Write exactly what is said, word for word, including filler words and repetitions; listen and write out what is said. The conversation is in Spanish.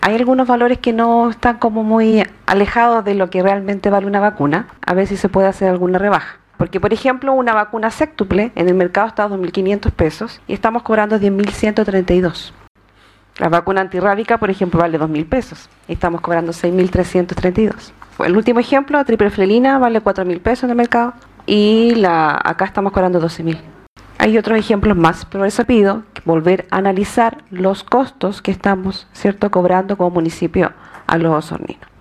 Hay algunos valores que no están como muy alejados de lo que realmente vale una vacuna. A ver si se puede hacer alguna rebaja. Porque, por ejemplo, una vacuna sextuple en el mercado está a dos mil quinientos pesos y estamos cobrando diez mil ciento treinta y dos. La vacuna antirrábica, por ejemplo, vale dos mil pesos y estamos cobrando seis mil trescientos treinta y dos. El último ejemplo, triplefelina, vale cuatro mil pesos en el mercado y la, acá estamos cobrando doce mil. Hay otros ejemplos más, pero por eso pido volver a analizar los costos que estamos, ¿cierto?, cobrando como municipio a los osorninos.